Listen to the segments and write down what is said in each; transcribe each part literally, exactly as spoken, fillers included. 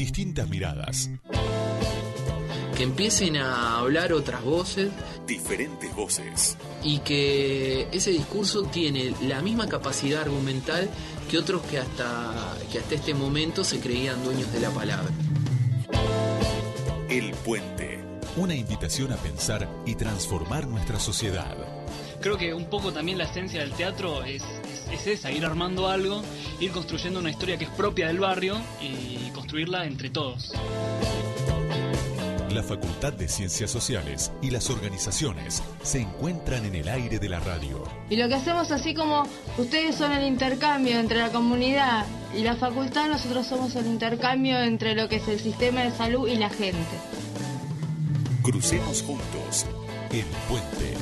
distintas miradas. Que empiecen a hablar otras voces. Diferentes voces. Y que ese discurso tiene la misma capacidad argumental que otros que hasta, que hasta este momento se creían dueños de la palabra. El Puente. Una invitación a pensar y transformar nuestra sociedad. Creo que un poco también la esencia del teatro es, es, es esa, ir armando algo, ir construyendo una historia que es propia del barrio y construirla entre todos. La Facultad de Ciencias Sociales y las organizaciones se encuentran en el aire de la radio. Y lo que hacemos, así como ustedes son el intercambio entre la comunidad y la facultad, nosotros somos el intercambio entre lo que es el sistema de salud y la gente. Crucemos juntos El Puente.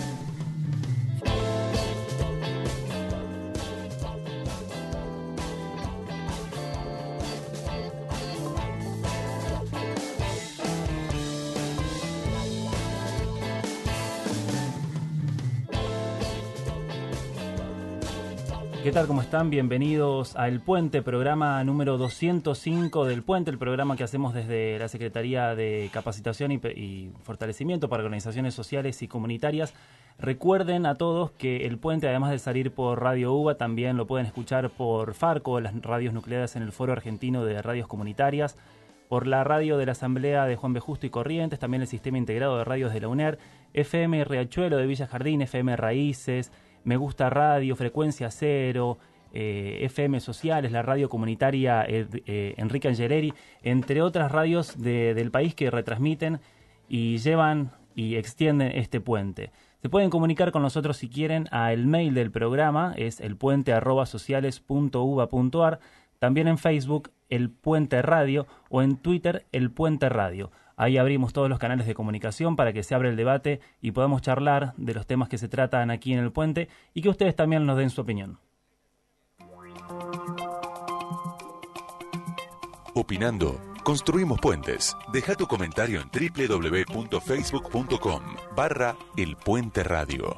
¿Qué tal? ¿Cómo están? Bienvenidos a El Puente, programa número doscientos cinco del Puente, el programa que hacemos desde la Secretaría de Capacitación y, y Fortalecimiento para Organizaciones Sociales y Comunitarias. Recuerden a todos que El Puente, además de salir por Radio UBA, también lo pueden escuchar por Farco, las radios nucleares en el Foro Argentino de Radios Comunitarias, por la radio de la Asamblea de Juan B. Justo y Corrientes, también el Sistema Integrado de Radios de la UNER, F M Riachuelo de Villa Jardín, F M Raíces, Me Gusta Radio, Frecuencia Cero, eh, F M Sociales, la radio comunitaria eh, eh, Enrique Angeleri, entre otras radios de, del país que retransmiten y llevan y extienden este puente. Se pueden comunicar con nosotros si quieren a el mail del programa, es elpuente arroba sociales punto uva punto ar, también en Facebook, El Puente Radio, o en Twitter, El Puente Radio. Ahí abrimos todos los canales de comunicación para que se abra el debate y podamos charlar de los temas que se tratan aquí en El Puente y que ustedes también nos den su opinión. Opinando, construimos puentes. Deja tu comentario en www.facebook.com barra El Puente Radio.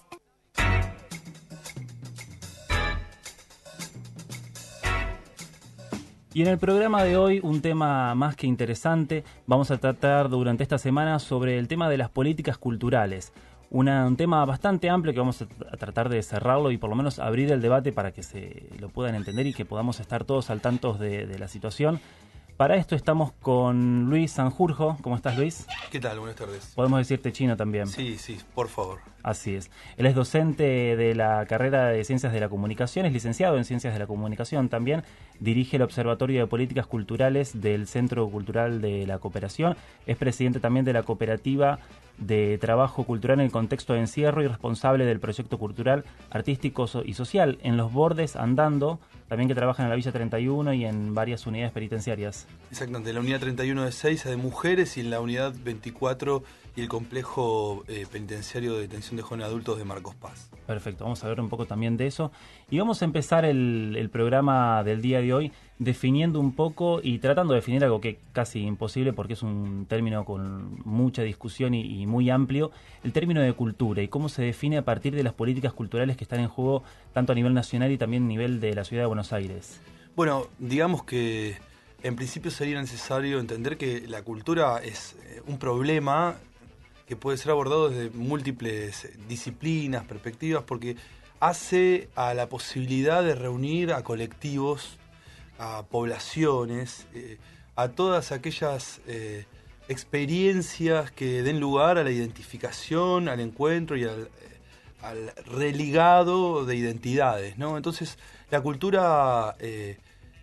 Y en el programa de hoy, un tema más que interesante, vamos a tratar durante esta semana sobre el tema de las políticas culturales. Una, un tema bastante amplio que vamos a, a tratar de cerrarlo y por lo menos abrir el debate para que se lo puedan entender y que podamos estar todos al tanto de, de la situación. Para esto estamos con Luis Sanjurjo. ¿Cómo estás, Luis? ¿Qué tal? Buenas tardes. Podemos decirte chino también. Sí, sí, por favor. Así es. Él es docente de la carrera de Ciencias de la Comunicación, es licenciado en Ciencias de la Comunicación también, dirige el Observatorio de Políticas Culturales del Centro Cultural de la Cooperación, es presidente también de la Cooperativa de Trabajo Cultural en el Contexto de Encierro y responsable del proyecto cultural, artístico y social en Los Bordes Andando, también que trabaja en la Villa treinta y uno y en varias unidades penitenciarias. Exactamente, en la unidad treinta y uno de Seiza de mujeres y en la unidad veinticuatro y el complejo eh, penitenciario de detención de jóvenes adultos de Marcos Paz. Perfecto, vamos a ver un poco también de eso. Y vamos a empezar el, el programa del día de hoy definiendo un poco y tratando de definir algo que es casi imposible porque es un término con mucha discusión y, y muy amplio, el término de cultura y cómo se define a partir de las políticas culturales que están en juego tanto a nivel nacional y también a nivel de la ciudad de Buenos Aires. Bueno, digamos que en principio sería necesario entender que la cultura es un problema que puede ser abordado desde múltiples disciplinas, perspectivas, porque hace a la posibilidad de reunir a colectivos, a poblaciones, eh, a todas aquellas eh, experiencias que den lugar a la identificación, al encuentro y al, eh, al religado de identidades, ¿no? Entonces, la cultura eh,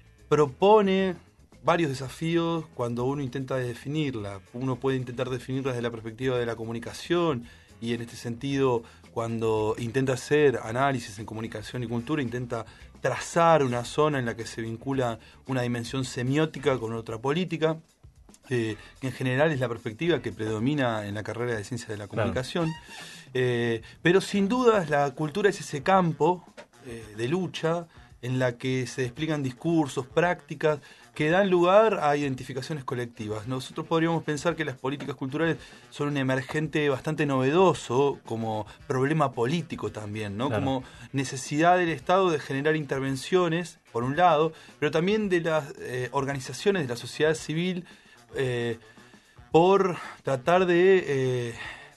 propone varios desafíos cuando uno intenta definirla. Uno puede intentar definirla desde la perspectiva de la comunicación y en este sentido, cuando intenta hacer análisis en comunicación y cultura, intenta trazar una zona en la que se vincula una dimensión semiótica con otra política, eh, que en general es la perspectiva que predomina en la carrera de Ciencias de la Comunicación. Claro. Eh, pero sin dudas la cultura es ese campo eh, de lucha en la que se despliegan discursos, prácticas que dan lugar a identificaciones colectivas. Nosotros podríamos pensar que las políticas culturales son un emergente bastante novedoso como problema político también, ¿no? Claro. Como necesidad del Estado de generar intervenciones, por un lado, pero también de las eh, organizaciones de la sociedad civil eh, por tratar de... Eh,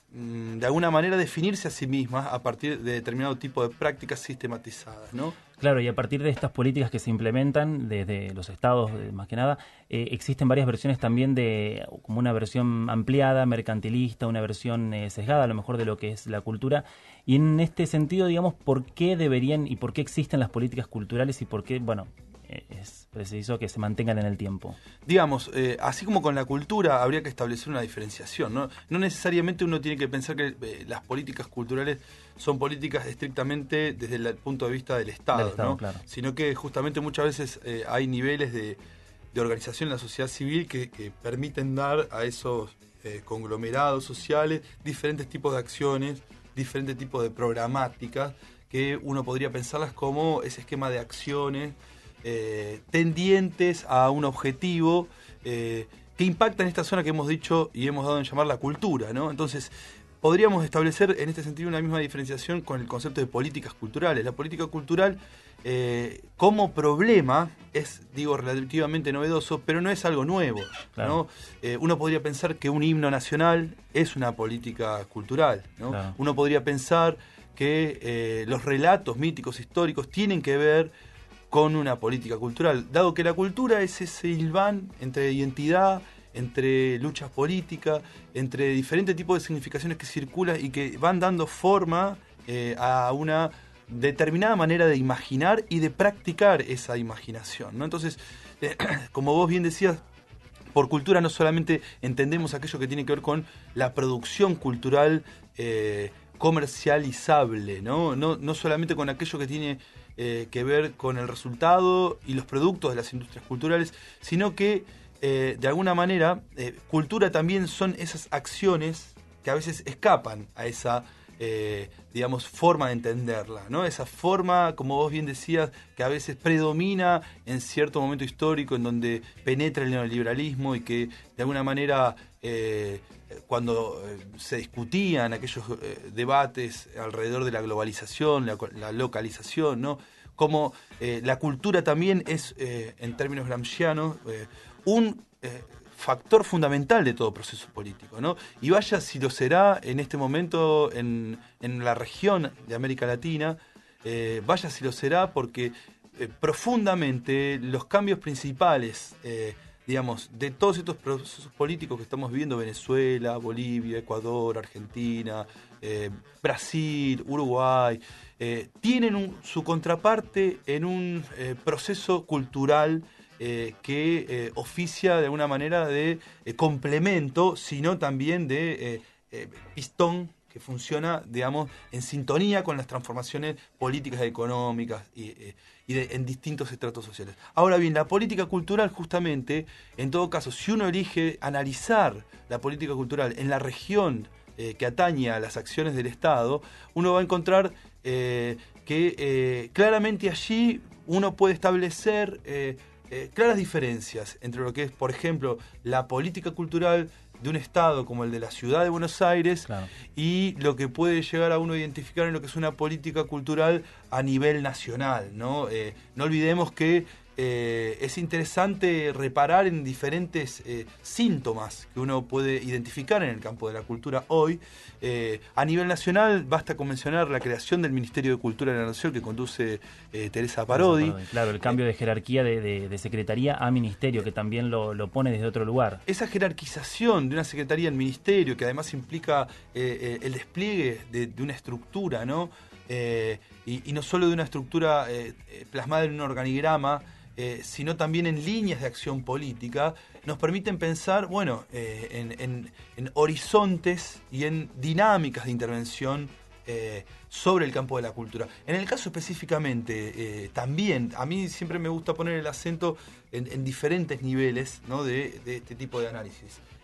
de alguna manera definirse a sí mismas a partir de determinado tipo de prácticas sistematizadas, ¿no? Claro, y a partir de estas políticas que se implementan desde los estados, eh, más que nada, eh, existen varias versiones también de como una versión ampliada, mercantilista, una versión eh, sesgada a lo mejor de lo que es la cultura. Y en este sentido, digamos, ¿por qué deberían y por qué existen las políticas culturales y por qué, bueno, eh, es preciso que se mantengan en el tiempo? Digamos, eh, así como con la cultura, habría que establecer una diferenciación, ¿no? No necesariamente uno tiene que pensar que eh, las políticas culturales son políticas estrictamente desde el punto de vista del Estado, del Estado, ¿no? Claro. Sino que justamente muchas veces eh, hay niveles de, de organización en la sociedad civil que, que permiten dar a esos eh, conglomerados sociales diferentes tipos de acciones, diferentes tipos de programáticas, que uno podría pensarlas como ese esquema de acciones eh, tendientes a un objetivo eh, que impacta en esta zona que hemos dicho y hemos dado en llamar la cultura, ¿no? Entonces, podríamos establecer en este sentido una misma diferenciación con el concepto de políticas culturales. La política cultural eh, como problema es, digo, relativamente novedoso, pero no es algo nuevo, Claro. ¿no? Eh, uno podría pensar que un himno nacional es una política cultural, ¿no? Claro. Uno podría pensar que eh, los relatos míticos históricos tienen que ver con una política cultural, dado que la cultura es ese hilván entre identidad, entre luchas políticas, entre diferentes tipos de significaciones que circulan y que van dando forma eh, a una determinada manera de imaginar y de practicar esa imaginación, ¿no? Entonces, eh, como vos bien decías, por cultura no solamente entendemos aquello que tiene que ver con la producción cultural eh, comercializable, ¿no? No, no solamente con aquello que tiene eh, que ver con el resultado y los productos de las industrias culturales, sino que Eh, de alguna manera, eh, cultura también son esas acciones que a veces escapan a esa, eh, digamos, forma de entenderla, ¿no? Esa forma, como vos bien decías, que a veces predomina en cierto momento histórico en donde penetra el neoliberalismo y que de alguna manera, eh, cuando eh, se discutían aquellos eh, debates alrededor de la globalización, la, la localización, ¿no? Como eh, la cultura también es, eh, en términos gramscianos, eh, un eh, factor fundamental de todo proceso político, ¿no? Y vaya si lo será en este momento en, en la región de América Latina, eh, vaya si lo será porque eh, profundamente los cambios principales, eh, digamos, de todos estos procesos políticos que estamos viviendo, Venezuela, Bolivia, Ecuador, Argentina, eh, Brasil, Uruguay, eh, tienen un, su contraparte en un eh, proceso cultural Eh, que eh, oficia de alguna manera de eh, complemento, sino también de eh, eh, pistón que funciona, digamos, en sintonía con las transformaciones políticas y económicas y, eh, y de, en distintos estratos sociales. Ahora bien, la política cultural, justamente, en todo caso, si uno elige analizar la política cultural en la región eh, que atañe a las acciones del Estado, uno va a encontrar eh, que eh, claramente allí uno puede establecer Eh, Eh, claras diferencias entre lo que es, por ejemplo, la política cultural de un estado como el de la ciudad de Buenos Aires, Claro. y lo que puede llegar a uno a identificar en lo que es una política cultural a nivel nacional, ¿no? Eh, no olvidemos que eh, es interesante reparar en diferentes eh, síntomas que uno puede identificar en el campo de la cultura hoy. Eh, a nivel nacional basta con mencionar la creación del Ministerio de Cultura de la Nación que conduce eh, Teresa Parodi. Claro, el cambio de jerarquía de, de, de secretaría a ministerio, que también lo, lo pone desde otro lugar. Esa jerarquización de una secretaría en ministerio, que además implica eh, eh, el despliegue de, de una estructura, ¿no? Eh, y, y no solo de una estructura eh, plasmada en un organigrama, eh, sino también en líneas de acción política, nos permiten pensar, bueno, eh, en, en, en horizontes y en dinámicas de intervención eh, sobre el campo de la cultura. En el caso específicamente, eh, también, a mí siempre me gusta poner el acento en, en diferentes niveles, ¿no? de, de este tipo de análisis.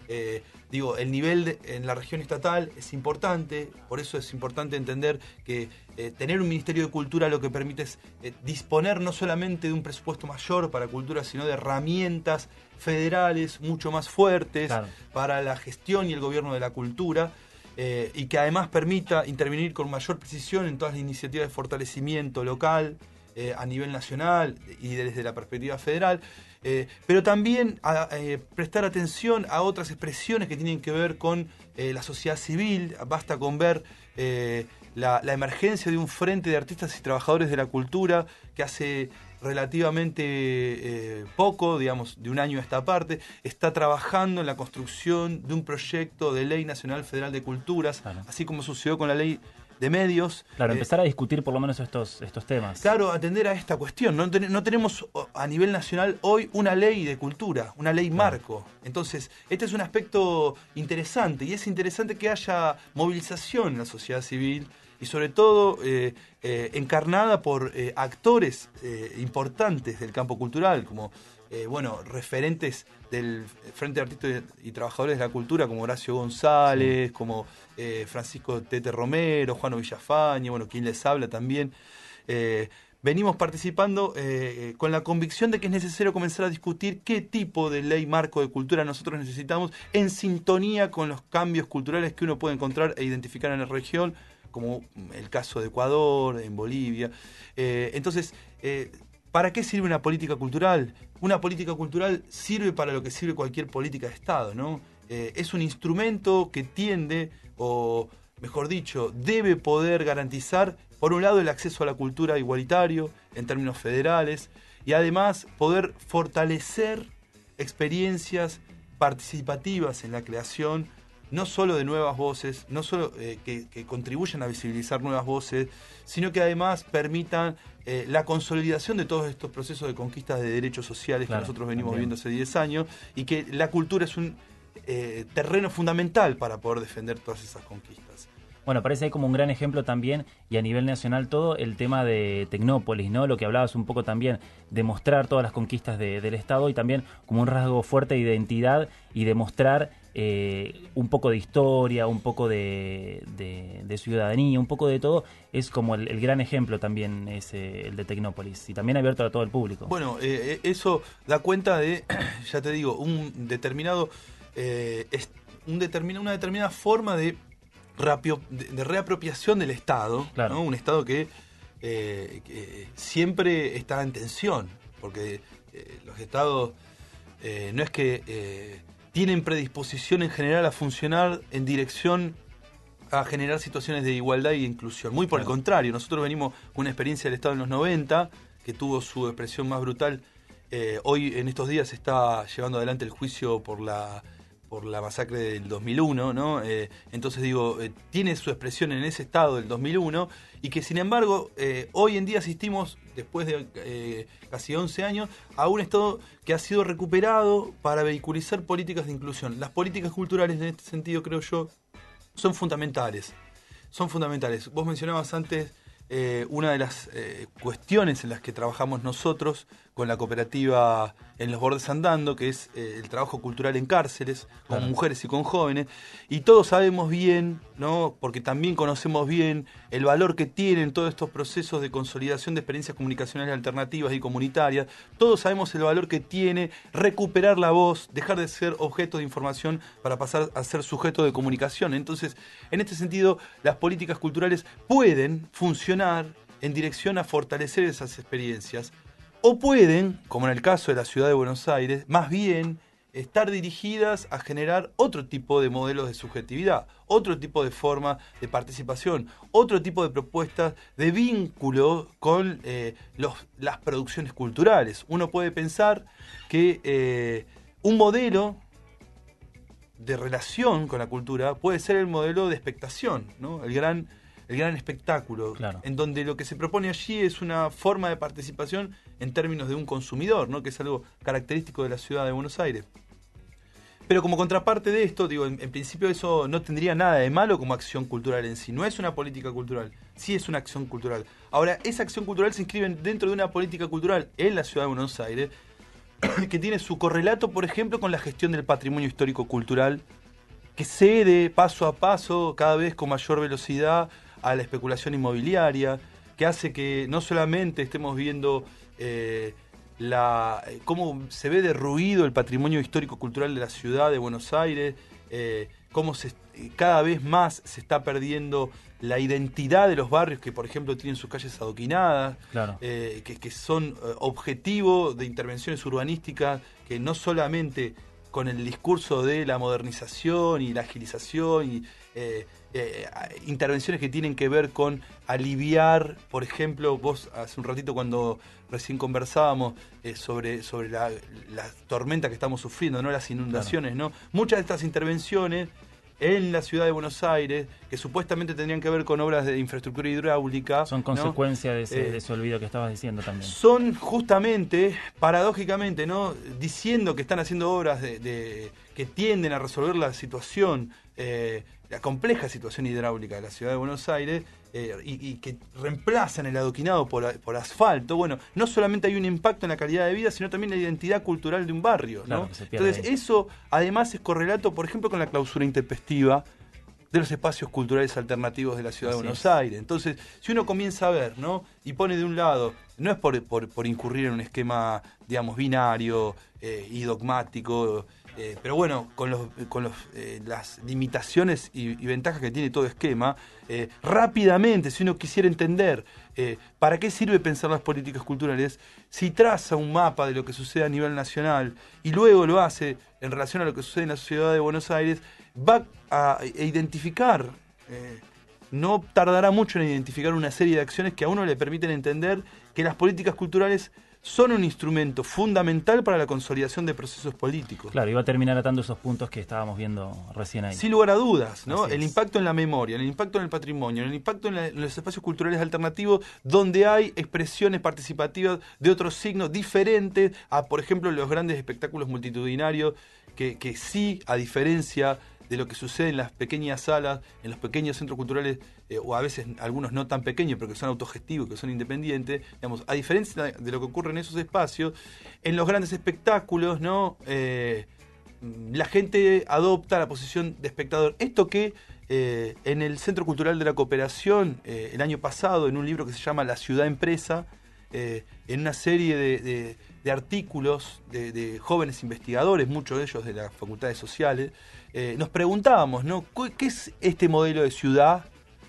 Eh, digo, el nivel de, en la región estatal es importante, por eso es importante entender que eh, tener un Ministerio de Cultura lo que permite es eh, disponer no solamente de un presupuesto mayor para cultura, sino de herramientas federales mucho más fuertes claro. para la gestión y el gobierno de la cultura, eh, y que además permita intervenir con mayor precisión en todas las iniciativas de fortalecimiento local, eh, a nivel nacional y desde la perspectiva federal. Eh, pero también a, eh, prestar atención a otras expresiones que tienen que ver con eh, la sociedad civil. Basta con ver eh, la, la emergencia de un frente de artistas y trabajadores de la cultura que hace relativamente eh, poco, digamos, de un año a esta parte, está trabajando en la construcción de un proyecto de Ley Nacional Federal de Culturas, claro. así como sucedió con la Ley de Medios. Claro, eh, empezar a discutir por lo menos estos, estos temas. Claro, atender a esta cuestión. No, ten, no tenemos a nivel nacional hoy una ley de cultura, una ley marco. Entonces, este es un aspecto interesante, y es interesante que haya movilización en la sociedad civil, y sobre todo eh, eh, encarnada por eh, actores eh, importantes del campo cultural, como eh, bueno, referentes del Frente de Artistas y Trabajadores de la Cultura, como Horacio González, sí. como eh, Francisco Tete Romero, Juano Villafañe, bueno, quien les habla también. Eh, venimos participando eh, con la convicción de que es necesario comenzar a discutir qué tipo de ley marco de cultura nosotros necesitamos, en sintonía con los cambios culturales que uno puede encontrar e identificar en la región, como el caso de Ecuador, en Bolivia. Eh, entonces, eh, ¿para qué sirve una política cultural? Una política cultural sirve para lo que sirve cualquier política de Estado, ¿no? Eh, es un instrumento que tiende, o mejor dicho, debe poder garantizar, por un lado, el acceso a la cultura igualitario, en términos federales, y además poder fortalecer experiencias participativas en la creación, no solo de nuevas voces, no solo eh, que, que contribuyan a visibilizar nuevas voces, sino que además permitan eh, la consolidación de todos estos procesos de conquistas de derechos sociales claro, que nosotros venimos también. viviendo hace diez años, y que la cultura es un eh, terreno fundamental para poder defender todas esas conquistas. Bueno, parece ahí como un gran ejemplo también, y a nivel nacional todo, el tema de Tecnópolis, ¿no? Lo que hablabas un poco también, de mostrar todas las conquistas de, del Estado, y también como un rasgo fuerte de identidad, y de mostrar eh, un poco de historia, un poco de, de, de ciudadanía, un poco de todo. Es como el, el gran ejemplo también, ese, el de Tecnópolis, y también abierto a todo el público. Bueno, eh, eso da cuenta de, ya te digo, un determinado, eh, es un determina, una determinada forma de de reapropiación del Estado, claro. ¿no? Un Estado que, eh, que siempre está en tensión, porque eh, los Estados eh, no es que eh, tienen predisposición en general a funcionar en dirección a generar situaciones de igualdad y inclusión. Muy por claro. el contrario, nosotros venimos con una experiencia del Estado en los noventa, que tuvo su expresión más brutal. Eh, hoy, en estos días, se está llevando adelante el juicio por la... por la masacre del dos mil uno, ¿no? Eh, entonces digo, eh, tiene su expresión en ese Estado del dos mil uno, y que sin embargo eh, hoy en día asistimos, después de eh, casi once años, a un Estado que ha sido recuperado para vehiculizar políticas de inclusión. Las políticas culturales, en este sentido, creo yo, son fundamentales. Son fundamentales. Vos mencionabas antes eh, una de las eh, cuestiones en las que trabajamos nosotros con la cooperativa En los Bordes Andando, que es eh, el trabajo cultural en cárceles, con claro. mujeres y con jóvenes, y todos sabemos bien, ¿no? Porque también conocemos bien el valor que tienen todos estos procesos de consolidación de experiencias comunicacionales alternativas y comunitarias. Todos sabemos el valor que tiene recuperar la voz, dejar de ser objeto de información para pasar a ser sujeto de comunicación. Entonces, en este sentido, las políticas culturales pueden funcionar en dirección a fortalecer esas experiencias, o pueden, como en el caso de la ciudad de Buenos Aires, más bien estar dirigidas a generar otro tipo de modelos de subjetividad, otro tipo de forma de participación, otro tipo de propuestas de vínculo con eh, los, las producciones culturales. Uno puede pensar que eh, un modelo de relación con la cultura puede ser el modelo de expectación, ¿no? El gran, el gran espectáculo, claro. en donde lo que se propone allí es una forma de participación en términos de un consumidor, ¿no? Que es algo característico de la ciudad de Buenos Aires. Pero como contraparte de esto, digo, en, en principio eso no tendría nada de malo como acción cultural en sí. No es una política cultural, sí es una acción cultural. Ahora, esa acción cultural se inscribe dentro de una política cultural en la ciudad de Buenos Aires, que tiene su correlato, por ejemplo, con la gestión del patrimonio histórico-cultural, que cede paso a paso, cada vez con mayor velocidad, a la especulación inmobiliaria, que hace que no solamente estemos viendo eh, la, cómo se ve derruido el patrimonio histórico-cultural de la ciudad de Buenos Aires, eh, cómo se, cada vez más se está perdiendo la identidad de los barrios que, por ejemplo, tienen sus calles adoquinadas, claro. eh, que, que son eh, objetivo de intervenciones urbanísticas que no solamente con el discurso de la modernización y la agilización y eh, eh, intervenciones que tienen que ver con aliviar, por ejemplo, vos hace un ratito cuando recién conversábamos eh, sobre, sobre la, la tormenta que estamos sufriendo, ¿no? Las inundaciones, claro. ¿no? Muchas de estas intervenciones en la ciudad de Buenos Aires, que supuestamente tendrían que ver con obras de infraestructura hidráulica. Son consecuencia ¿no? de, ese, eh, de ese olvido que estabas diciendo también. Son justamente, paradójicamente, ¿no? Diciendo que están haciendo obras de, de, que tienden a resolver la situación, eh, la compleja situación hidráulica de la ciudad de Buenos Aires, eh, y, y que reemplazan el adoquinado por, por asfalto. Bueno, no solamente hay un impacto en la calidad de vida, sino también en la identidad cultural de un barrio, ¿no? Claro, entonces ahí. Eso además es correlato, por ejemplo, con la clausura intempestiva de los espacios culturales alternativos de la ciudad Así de Buenos es. Aires. Entonces, si uno comienza a ver, ¿no? Y pone de un lado, no es por, por, por incurrir en un esquema, digamos, binario eh, y dogmático, eh, pero bueno, con, los, con los, eh, las limitaciones y, y ventajas que tiene todo esquema, eh, rápidamente, si uno quisiera entender eh, para qué sirve pensar las políticas culturales, si traza un mapa de lo que sucede a nivel nacional y luego lo hace en relación a lo que sucede en la ciudad de Buenos Aires, va a identificar, eh, no tardará mucho en identificar una serie de acciones que a uno le permiten entender que las políticas culturales son un instrumento fundamental para la consolidación de procesos políticos. Claro, y va a terminar atando esos puntos que estábamos viendo recién ahí. Sin lugar a dudas, ¿no? Así El es. impacto en la memoria, el impacto en el patrimonio, el impacto en, la, en los espacios culturales alternativos donde hay expresiones participativas de otros signos diferentes a, por ejemplo, los grandes espectáculos multitudinarios que, que sí, a diferencia de lo que sucede en las pequeñas salas, en los pequeños centros culturales, eh, o a veces algunos no tan pequeños, pero que son autogestivos, que son independientes, digamos, a diferencia de lo que ocurre en esos espacios, en los grandes espectáculos, ¿no? Eh, la gente adopta la posición de espectador. Esto que eh, en el Centro Cultural de la Cooperación, eh, el año pasado, en un libro que se llama La Ciudad Empresa, eh, en una serie de, de, de artículos de, de jóvenes investigadores, muchos de ellos de las facultades sociales, eh, nos preguntábamos, ¿no? ¿Qué es este modelo de ciudad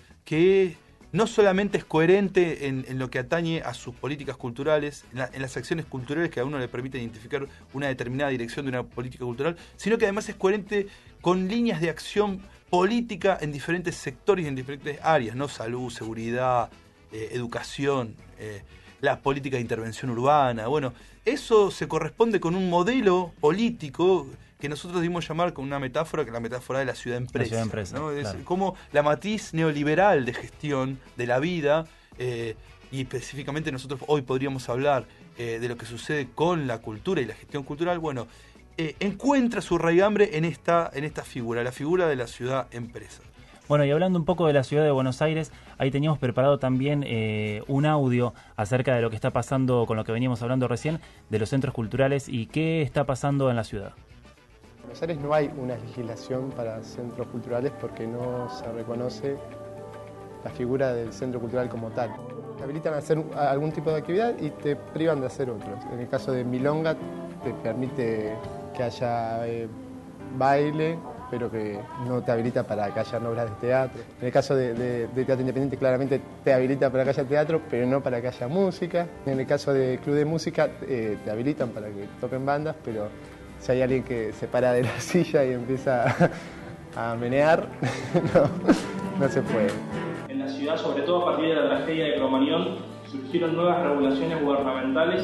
que no solamente es coherente en, en lo que atañe a sus políticas culturales, en, la, en las acciones culturales que a uno le permiten identificar una determinada dirección de una política cultural, sino que además es coherente con líneas de acción política en diferentes sectores y en diferentes áreas, ¿no? Salud, seguridad, eh, educación, eh, las políticas de intervención urbana. Bueno, eso se corresponde con un modelo político que nosotros dimos llamar con una metáfora, que es la metáfora de la ciudad empresa. La ciudad empresa, ¿no? Es claro. como la matriz neoliberal de gestión de la vida, eh, y específicamente nosotros hoy podríamos hablar eh, de lo que sucede con la cultura y la gestión cultural. Bueno, eh, encuentra su raigambre en esta, en esta figura, la figura de la ciudad empresa. Bueno, y hablando un poco de la ciudad de Buenos Aires, ahí teníamos preparado también eh, un audio acerca de lo que está pasando con lo que veníamos hablando recién, de los centros culturales y qué está pasando en la ciudad. En Buenos Aires no hay una legislación para centros culturales porque no se reconoce la figura del centro cultural como tal. Te habilitan a hacer algún tipo de actividad y te privan de hacer otros. En el caso de Milonga te permite que haya eh, baile, pero que no te habilita para que haya obras de teatro. En el caso de, de, de teatro independiente claramente te habilita para que haya teatro, pero no para que haya música. En el caso de club de música eh, te habilitan para que toquen bandas, pero si hay alguien que se para de la silla y empieza a menear, no, no se puede. En la ciudad, sobre todo a partir de la tragedia de Cromañón, surgieron nuevas regulaciones gubernamentales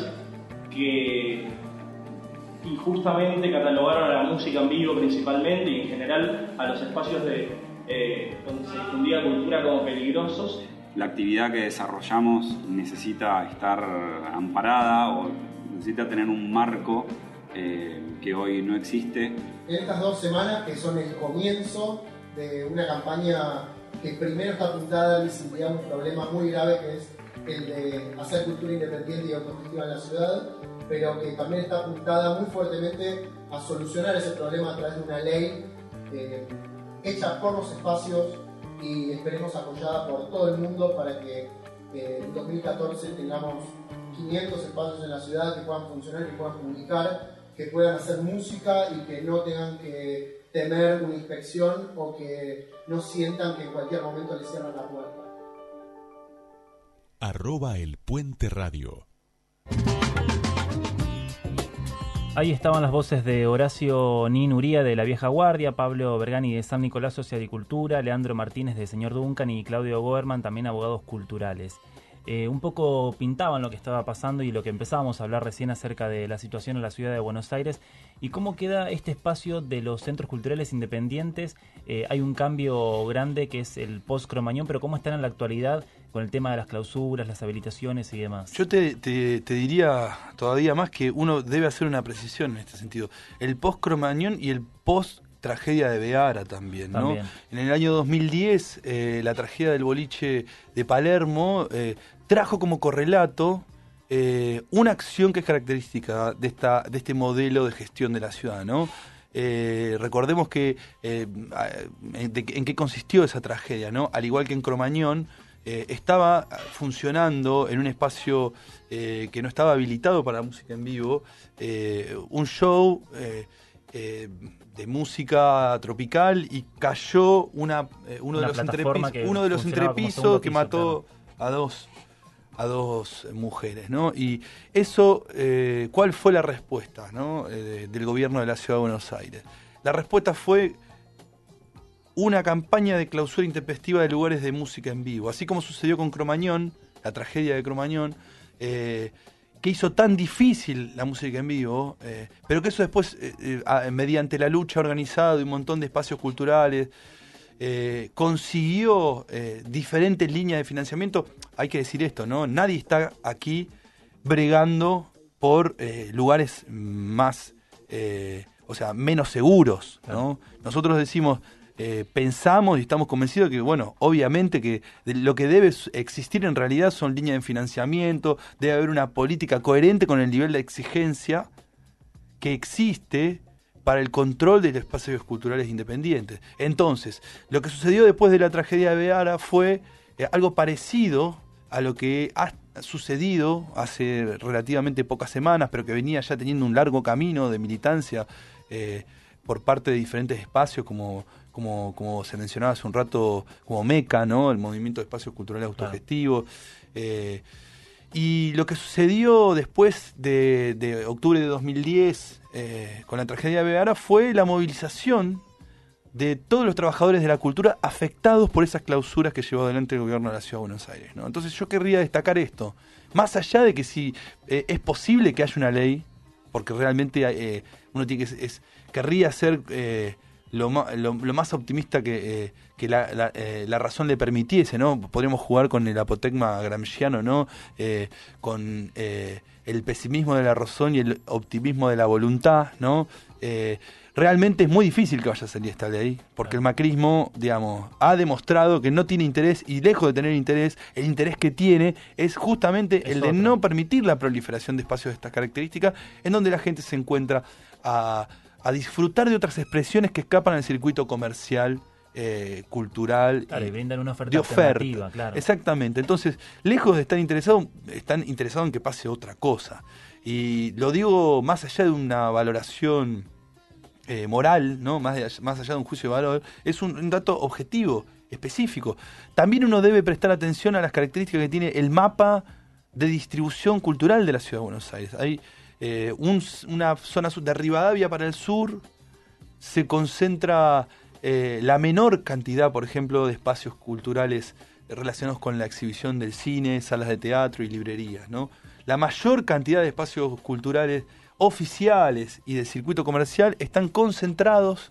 que injustamente catalogaron a la música en vivo principalmente y en general a los espacios de, eh, donde se difundía cultura como peligrosos. La actividad que desarrollamos necesita estar amparada o necesita tener un marco eh, que hoy no existe. En estas dos semanas, que son el comienzo de una campaña que primero está apuntada a visibilizar un problema muy grave que es el de hacer cultura independiente y autogestiva en la ciudad, pero que también está apuntada muy fuertemente a solucionar ese problema a través de una ley eh, hecha por los espacios y esperemos apoyada por todo el mundo para que eh, en dos mil catorce tengamos quinientos espacios en la ciudad que puedan funcionar, que puedan comunicar, que puedan hacer música y que no tengan que temer una inspección o que no sientan que en cualquier momento les cierran la puerta. Arroba el Puente Radio. Ahí estaban las voces de Horacio Nin Uría de La Vieja Guardia, Pablo Bergani de San Nicolás Sociagricultura, Leandro Martínez de Señor Duncan y Claudio Goerman, también abogados culturales. Eh, un poco pintaban lo que estaba pasando y lo que empezábamos a hablar recién acerca de la situación en la ciudad de Buenos Aires y cómo queda este espacio de los centros culturales independientes. Eh, hay un cambio grande que es el post-Cromañón, pero cómo están en la actualidad con el tema de las clausuras, las habilitaciones y demás. Yo te, te, te diría todavía más que uno debe hacer una precisión en este sentido. El post-Cromañón y el post tragedia de Beara también, ¿no? También. En el año dos mil diez, eh, la tragedia del boliche de Palermo eh, trajo como correlato eh, una acción que es característica de, esta, de este modelo de gestión de la ciudad, ¿no? Eh, recordemos que eh, en, de, en qué consistió esa tragedia, ¿no? Al igual que en Cromañón, eh, estaba funcionando en un espacio eh, que no estaba habilitado para la música en vivo, eh, un show eh, eh, de música tropical y cayó una, eh, uno, una de los entrepisos, uno de los entrepisos que mató claro. a dos a dos mujeres, ¿no? Y eso, eh, ¿cuál fue la respuesta, ¿no? eh, del gobierno de la Ciudad de Buenos Aires? La respuesta fue una campaña de clausura intempestiva de lugares de música en vivo, así como sucedió con Cromañón, la tragedia de Cromañón, eh, que hizo tan difícil la música en vivo, eh, pero que eso después, eh, eh, mediante la lucha organizada de un montón de espacios culturales, eh, consiguió eh, diferentes líneas de financiamiento. Hay que decir esto, ¿no? Nadie está aquí bregando por eh, lugares más, eh, o sea, menos seguros, ¿no? Nosotros decimos, eh, pensamos y estamos convencidos que, bueno, obviamente que lo que debe existir en realidad son líneas de financiamiento, debe haber una política coherente con el nivel de exigencia que existe para el control de los espacios culturales independientes. Entonces, lo que sucedió después de la tragedia de Beara fue eh, algo parecido a lo que ha sucedido hace relativamente pocas semanas, pero que venía ya teniendo un largo camino de militancia eh, por parte de diferentes espacios, como, como, como se mencionaba hace un rato, como MECA, ¿no? El Movimiento de Espacios Culturales Autogestivos. Eh, y lo que sucedió después de, de octubre de dos mil diez, eh, con la tragedia de Beara, fue la movilización de todos los trabajadores de la cultura afectados por esas clausuras que llevó adelante el gobierno de la Ciudad de Buenos Aires, ¿no? Entonces yo querría destacar esto, más allá de que si eh, es posible que haya una ley, porque realmente eh, uno tiene que es, querría ser eh, lo, lo, lo más optimista que, eh, que la, la, eh, la razón le permitiese, ¿no? Podríamos jugar con el apotegma gramsciano, ¿no? Eh, con eh, el pesimismo de la razón y el optimismo de la voluntad, ¿no? Eh, Realmente es muy difícil que vaya a salir esta ley, porque el macrismo, digamos, ha demostrado que no tiene interés, y lejos de tener interés, el interés que tiene es justamente es el de otro. No permitir la proliferación de espacios de estas características, en donde la gente se encuentra a, a disfrutar de otras expresiones que escapan al circuito comercial, eh, cultural, claro, y, y brindan una oferta de alternativa, oferta. Claro. Exactamente. Entonces, lejos de estar interesados, están interesados en que pase otra cosa. Y lo digo más allá de una valoración Eh, moral, ¿no? Más, de, más allá de un juicio de valor, es un, un dato objetivo, específico. También uno debe prestar atención a las características que tiene el mapa de distribución cultural de la Ciudad de Buenos Aires. Hay eh, un, una zona sur, de Rivadavia para el sur, se concentra eh, la menor cantidad, por ejemplo, de espacios culturales relacionados con la exhibición del cine, salas de teatro y librerías, ¿no? La mayor cantidad de espacios culturales oficiales y del circuito comercial están concentrados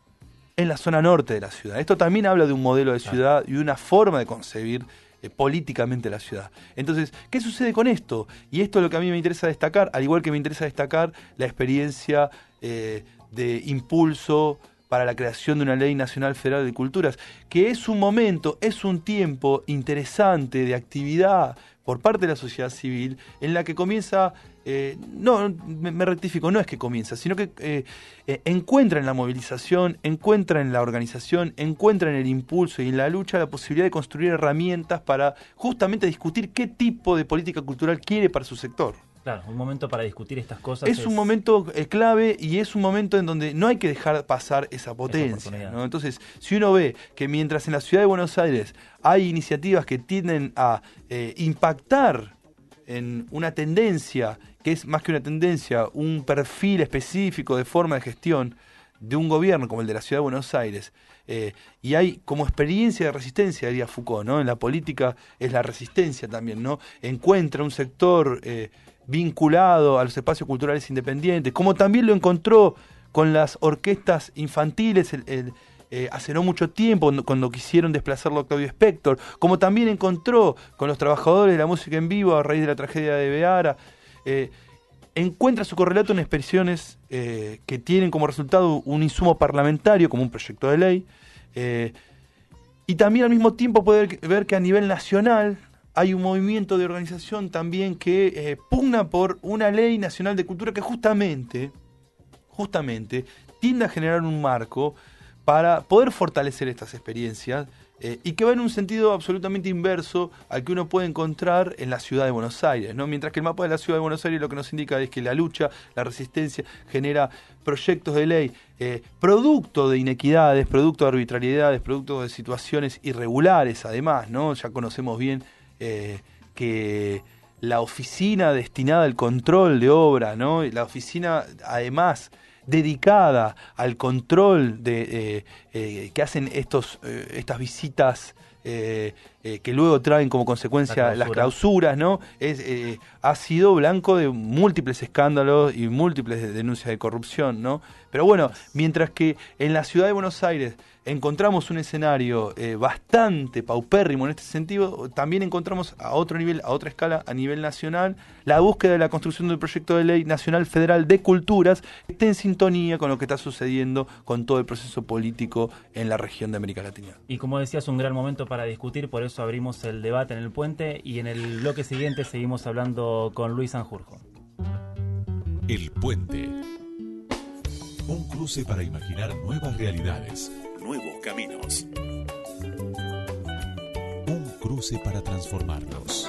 en la zona norte de la ciudad. Esto también habla de un modelo de ciudad y una forma de concebir eh, políticamente la ciudad. Entonces, ¿qué sucede con esto? Y esto es lo que a mí me interesa destacar, al igual que me interesa destacar la experiencia eh, de impulso para la creación de una Ley Nacional Federal de Culturas, que es un momento, es un tiempo interesante de actividad por parte de la sociedad civil, en la que comienza Eh, no, me, me rectifico, no es que comienza, sino que eh, eh, encuentra en la movilización, encuentra en la organización, encuentra en el impulso y en la lucha la posibilidad de construir herramientas para justamente discutir qué tipo de política cultural quiere para su sector. Claro, un momento para discutir estas cosas. Es, es... un momento eh, clave y es un momento en donde no hay que dejar pasar esa potencia, esa ¿no? Entonces, si uno ve que mientras en la ciudad de Buenos Aires hay iniciativas que tienden a eh, impactar en una tendencia, que es más que una tendencia, un perfil específico de forma de gestión de un gobierno como el de la Ciudad de Buenos Aires, eh, y hay como experiencia de resistencia, diría Foucault, ¿no? En la política es la resistencia también, ¿no? Encuentra un sector eh, vinculado a los espacios culturales independientes, como también lo encontró con las orquestas infantiles el, el, eh, hace no mucho tiempo, cuando, cuando quisieron desplazarlo a Claudio Spector, como también encontró con los trabajadores de la música en vivo a raíz de la tragedia de Beara. Eh, encuentra su correlato en expresiones eh, que tienen como resultado un insumo parlamentario, como un proyecto de ley, eh, y también al mismo tiempo puede ver que a nivel nacional hay un movimiento de organización también que eh, pugna por una ley nacional de cultura que justamente, justamente tiende a generar un marco para poder fortalecer estas experiencias eh, y que va en un sentido absolutamente inverso al que uno puede encontrar en la ciudad de Buenos Aires, ¿no? Mientras que el mapa de la ciudad de Buenos Aires lo que nos indica es que la lucha, la resistencia genera proyectos de ley eh, producto de inequidades, producto de arbitrariedades, producto de situaciones irregulares además, ¿no? Ya conocemos bien eh, que la oficina destinada al control de obra, ¿no? La oficina además dedicada al control de eh, eh, que hacen estos eh, estas visitas eh, eh, que luego traen como consecuencia la clausura. las clausuras, ¿no? Es, eh, ha sido blanco de múltiples escándalos y múltiples denuncias de corrupción, ¿no? Pero bueno, mientras que en la ciudad de Buenos Aires encontramos un escenario eh, bastante paupérrimo en este sentido, también encontramos a otro nivel, a otra escala, a nivel nacional, la búsqueda de la construcción de un proyecto de ley nacional federal de culturas que esté en sintonía con lo que está sucediendo con todo el proceso político en la región de América Latina. Y como decías, un gran momento para discutir, por eso abrimos el debate en el puente y en el bloque siguiente seguimos hablando con Luis Sanjurjo. El Puente. Un cruce para imaginar nuevas realidades, nuevos caminos. Un cruce para transformarnos.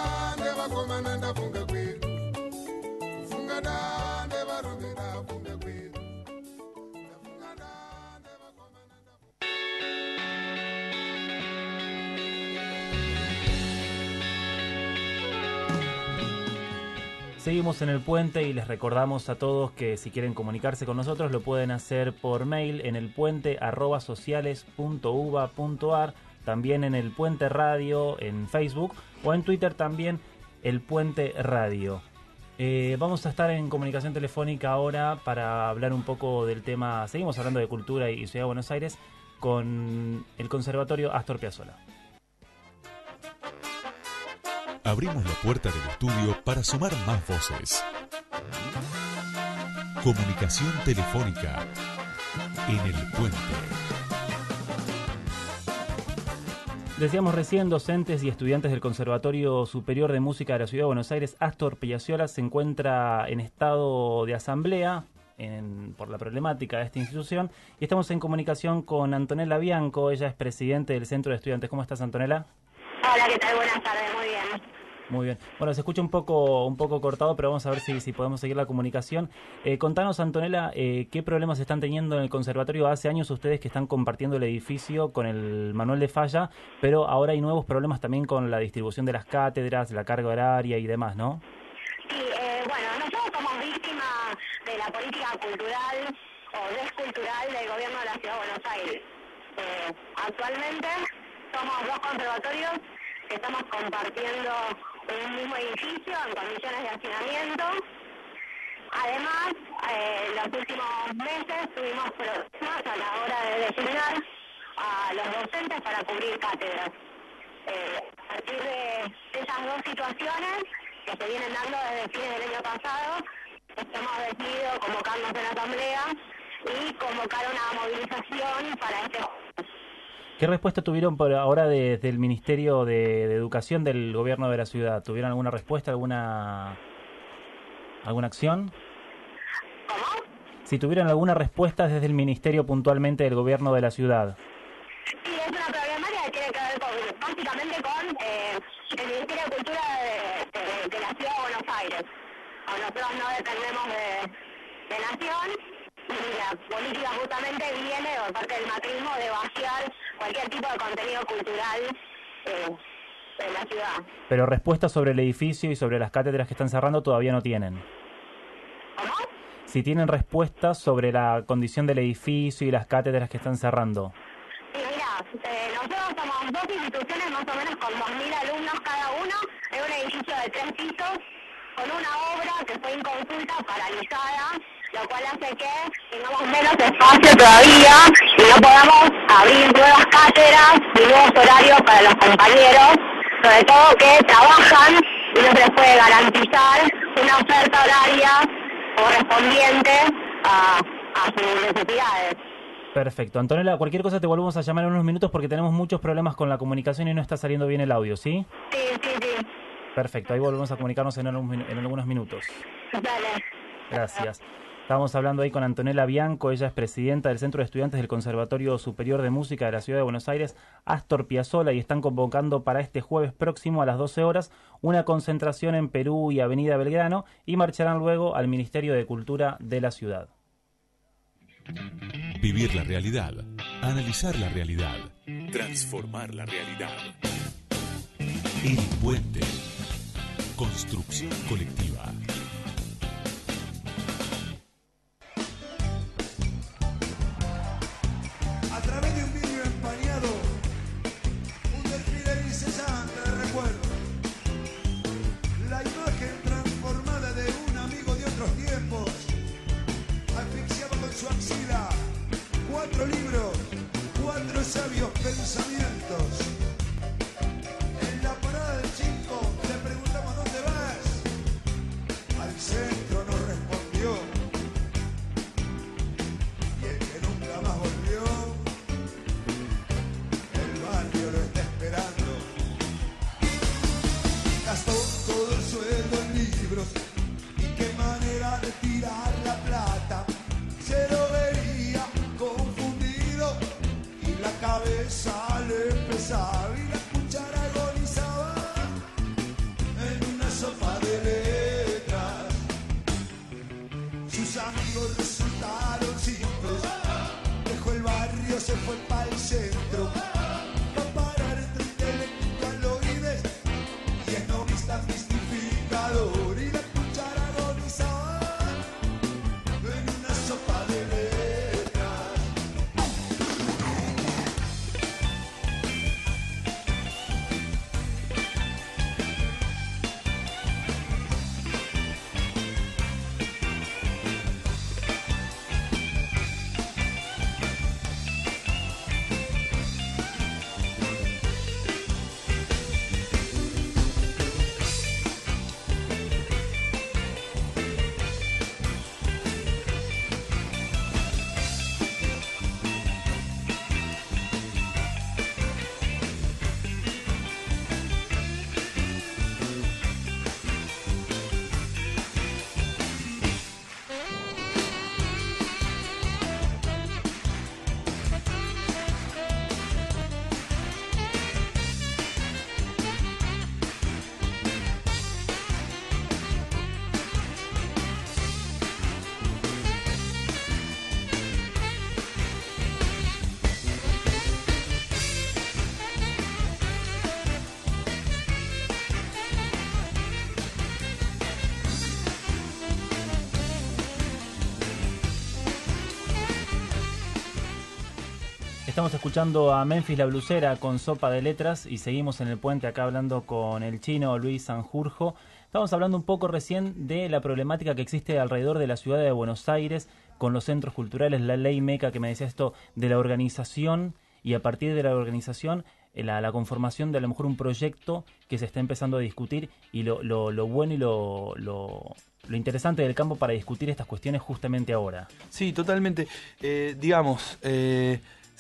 Seguimos en el puente y les recordamos a todos que si quieren comunicarse con nosotros lo pueden hacer por mail en el puente arroba sociales punto uva punto ar, también en el Puente Radio en Facebook o en Twitter también el Puente Radio. Eh, vamos a estar en comunicación telefónica ahora para hablar un poco del tema, seguimos hablando de cultura y Ciudad de Buenos Aires con el Conservatorio Astor Piazzolla. Abrimos la puerta del estudio para sumar más voces. Comunicación telefónica en el puente. Decíamos recién, docentes y estudiantes del Conservatorio Superior de Música de la Ciudad de Buenos Aires, Astor Piazzolla, se encuentra en estado de asamblea en, por la problemática de esta institución y estamos en comunicación con Antonella Bianco. Ella es presidente del Centro de Estudiantes. ¿Cómo estás, Antonella? Hola, ¿qué tal? Buenas tardes, muy bien. Muy bien. Bueno, se escucha un poco un poco cortado, pero vamos a ver si, si podemos seguir la comunicación. Eh, contanos, Antonella, eh, ¿qué problemas están teniendo en el conservatorio? Hace años ustedes que están compartiendo el edificio con el Manuel de Falla, pero ahora hay nuevos problemas también con la distribución de las cátedras, la carga horaria y demás, ¿no? Sí, eh, bueno, nosotros somos víctimas de la política cultural o descultural del gobierno de la Ciudad de Buenos Aires. Eh, actualmente somos dos conservatorios que estamos compartiendo un mismo edificio en condiciones de hacinamiento. Además, eh, los últimos meses tuvimos problemas a la hora de designar a los docentes para cubrir cátedras. Eh, a partir de esas dos situaciones que se vienen dando desde fines del año pasado, hemos decidido convocarnos en la asamblea y convocar una movilización para este jueves. ¿Qué respuesta tuvieron por ahora desde el Ministerio de, de Educación del Gobierno de la Ciudad? ¿Tuvieron alguna respuesta, alguna...? ¿Alguna acción? ¿Cómo? Si tuvieran alguna respuesta desde el Ministerio puntualmente del Gobierno de la ciudad. Sí, es una problemática que tiene que ver con, básicamente con eh, el Ministerio de Cultura de, de, de la Ciudad de Buenos Aires. O nosotros no dependemos de, de Nación y la política justamente viene por parte del macrismo de vaciar cualquier tipo de contenido cultural eh, de la ciudad. Pero respuestas sobre el edificio y sobre las cátedras que están cerrando todavía no tienen. ¿Cómo? Si tienen respuestas sobre la condición del edificio y las cátedras que están cerrando. Sí, mira, eh, nosotros somos dos instituciones más o menos con dos mil alumnos cada uno, en un edificio de tres pisos, con una obra que fue inconsulta, paralizada, lo cual hace que tengamos menos espacio todavía y no podamos abrir nuevas cátedras y nuevos horarios para los compañeros, sobre todo que trabajan y no se les puede garantizar una oferta horaria correspondiente a, a sus necesidades. Perfecto. Antonella, cualquier cosa te volvemos a llamar en unos minutos porque tenemos muchos problemas con la comunicación y no está saliendo bien el audio, ¿sí? Sí, sí, sí. Perfecto, ahí volvemos a comunicarnos en, algún, en algunos minutos. Dale. Gracias. Estábamos hablando ahí con Antonella Bianco, ella es presidenta del Centro de Estudiantes del Conservatorio Superior de Música de la Ciudad de Buenos Aires, Astor Piazzolla, y están convocando para este jueves próximo a las doce horas una concentración en Perú y Avenida Belgrano y marcharán luego al Ministerio de Cultura de la ciudad. Vivir la realidad, analizar la realidad, transformar la realidad. El Puente. Construcción colectiva. A través de un vidrio empañado, un desfile incesante de recuerdo. La imagen transformada de un amigo de otros tiempos, asfixiado con su axila, cuatro libros, cuatro sabios pensamientos. En la parada del cinco le preguntamos dónde vas. Al centro nos respondió. Y el que nunca más volvió, el barrio lo está esperando. Gastó todo el sueldo en libros. Y qué manera de tirar la plata. Se lo veía confundido y la cabeza le pesaba y la cuchara agonizaba en una sopa de letras. Sus amigos resultaron simples, dejó el barrio, se fue para el centro, va a parar entre intelectualoides y esnovista mistificador y la cuchara agonizaba en una sopa de letras. Estamos escuchando a Memphis La Blusera con Sopa de Letras y seguimos en el puente acá hablando con el chino Luis Sanjurjo. Estamos hablando un poco recién de la problemática que existe alrededor de la ciudad de Buenos Aires con los centros culturales, la ley MECA que me decía esto de la organización y a partir de la organización la, la conformación de a lo mejor un proyecto que se está empezando a discutir y lo, lo, lo bueno y lo, lo, lo interesante del campo para discutir estas cuestiones justamente ahora. Sí, totalmente. Eh, digamos... Eh,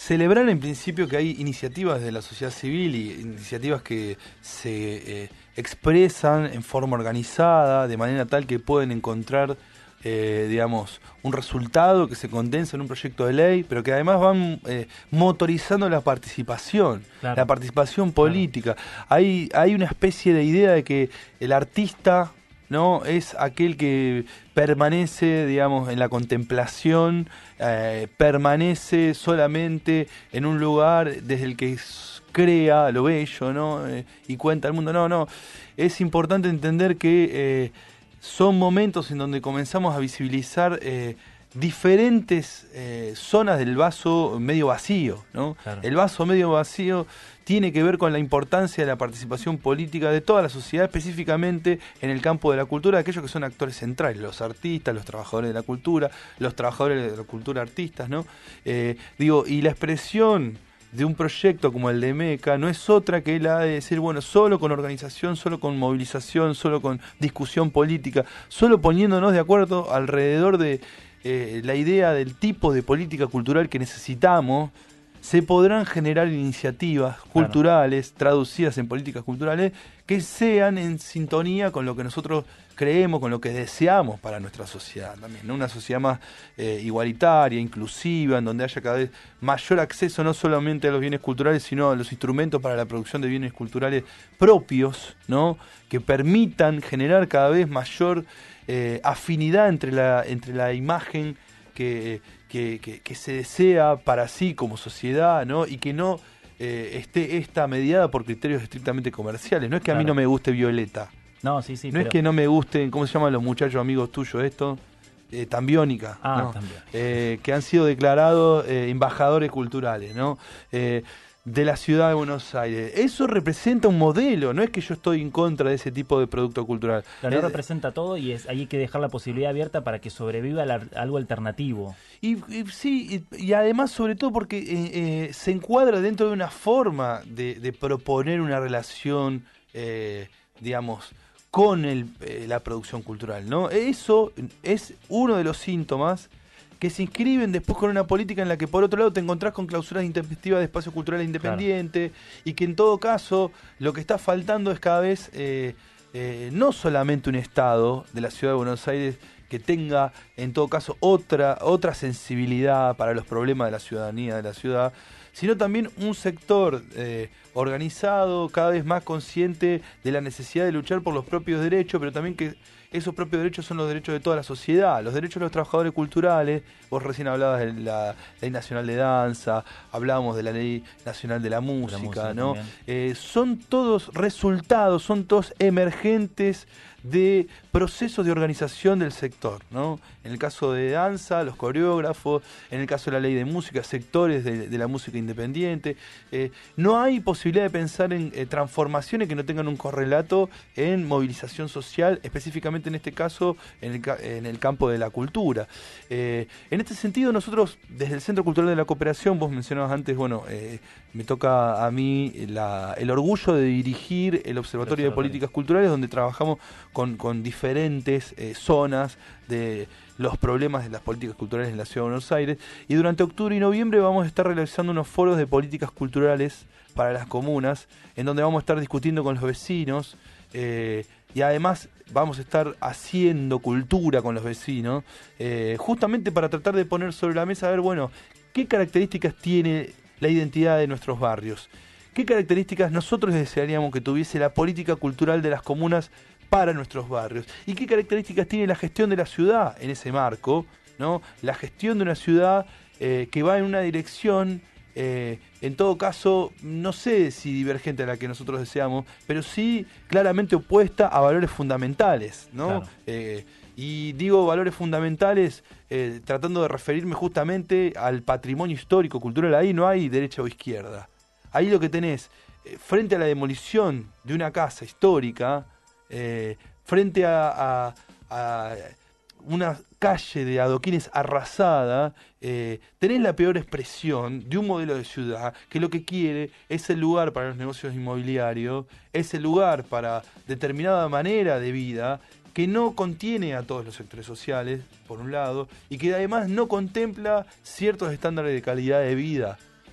celebrar en principio que hay iniciativas de la sociedad civil y iniciativas que se eh, expresan en forma organizada, de manera tal que pueden encontrar, eh, digamos, un resultado que se condensa en un proyecto de ley, pero que además van eh, motorizando la participación, claro. la participación política. Claro. Hay, hay una especie de idea de que el artista, ¿no?, es aquel que permanece, digamos, en la contemplación, eh, permanece solamente en un lugar desde el que crea lo bello, ¿no?, eh, y cuenta al mundo. No, no, es importante entender que eh, son momentos en donde comenzamos a visibilizar eh, diferentes eh, zonas del vaso medio vacío, ¿no? Claro. El vaso medio vacío tiene que ver con la importancia de la participación política de toda la sociedad, específicamente en el campo de la cultura, de aquellos que son actores centrales, los artistas, los trabajadores de la cultura, los trabajadores de la cultura artistas, ¿no? Eh, digo, y la expresión de un proyecto como el de MECA no es otra que la de decir, bueno, solo con organización, solo con movilización, solo con discusión política, solo poniéndonos de acuerdo alrededor de eh, la idea del tipo de política cultural que necesitamos, se podrán generar iniciativas culturales, claro, traducidas en políticas culturales, que sean en sintonía con lo que nosotros creemos, con lo que deseamos para nuestra sociedad también, ¿no? Una sociedad más eh, igualitaria, inclusiva, en donde haya cada vez mayor acceso no solamente a los bienes culturales, sino a los instrumentos para la producción de bienes culturales propios, ¿no?, que permitan generar cada vez mayor eh, afinidad entre la, entre la imagen que... Que, que, que se desea para sí como sociedad, ¿no?, y que no eh, esté esta mediada por criterios estrictamente comerciales. No es que claro. a mí no me guste Violeta. No, sí, sí. No pero... es que no me gusten, ¿cómo se llaman los muchachos amigos tuyos estos? Eh, Tambiónica, ah, ¿no? también. Eh, que han sido declarados eh, embajadores culturales, ¿no? Eh, de la ciudad de Buenos Aires. Eso representa un modelo, no es que yo estoy en contra de ese tipo de producto cultural. Claro, eh, no representa todo y es, hay que dejar la posibilidad abierta para que sobreviva la, algo alternativo. Y, y sí, y, y además sobre todo porque eh, eh, se encuadra dentro de una forma de, de proponer una relación, eh, digamos, con el, eh, la producción cultural, ¿no? Eso es uno de los síntomas que se inscriben después con una política en la que por otro lado te encontrás con clausuras intempestivas de espacios culturales independientes, claro, y que en todo caso lo que está faltando es cada vez eh, eh, no solamente un Estado de la Ciudad de Buenos Aires que tenga en todo caso otra, otra sensibilidad para los problemas de la ciudadanía de la ciudad, sino también un sector eh, organizado, cada vez más consciente de la necesidad de luchar por los propios derechos, pero también que esos propios derechos son los derechos de toda la sociedad, los derechos de los trabajadores culturales. Vos recién hablabas de la Ley Nacional de Danza, hablábamos de la Ley Nacional de la Música, la música ¿no? Eh, son todos resultados, son todos emergentes de procesos de organización del sector, ¿no? En el caso de danza, los coreógrafos, en el caso de la ley de música, sectores de, de la música independiente. Eh, no hay posibilidad de pensar en eh, transformaciones que no tengan un correlato en movilización social, específicamente en este caso en el, en el campo de la cultura. Eh, en este sentido, nosotros desde el Centro Cultural de la Cooperación, vos mencionabas antes, bueno, eh, me toca a mí la, el orgullo de dirigir el Observatorio de Políticas Culturales, donde trabajamos con, con diferentes eh, zonas de los problemas de las políticas culturales en la Ciudad de Buenos Aires, y durante octubre y noviembre vamos a estar realizando unos foros de políticas culturales para las comunas, en donde vamos a estar discutiendo con los vecinos, eh, y además vamos a estar haciendo cultura con los vecinos, eh, justamente para tratar de poner sobre la mesa, a ver, bueno, qué características tiene la identidad de nuestros barrios, qué características nosotros desearíamos que tuviese la política cultural de las comunas para nuestros barrios, y qué características tiene la gestión de la ciudad en ese marco, ¿no? La gestión de una ciudad eh, que va en una dirección, eh, en todo caso, no sé si divergente a la que nosotros deseamos, pero sí claramente opuesta a valores fundamentales, ¿no? Claro. Eh, y digo valores fundamentales eh, tratando de referirme justamente al patrimonio histórico, cultural. Ahí no hay derecha o izquierda. Ahí lo que tenés, eh, frente a la demolición de una casa histórica, Eh, frente a, a, a una calle de adoquines arrasada, eh, tenés la peor expresión de un modelo de ciudad que lo que quiere es el lugar para los negocios inmobiliarios, es el lugar para determinada manera de vida que no contiene a todos los sectores sociales, por un lado, y que además no contempla ciertos estándares de calidad de vida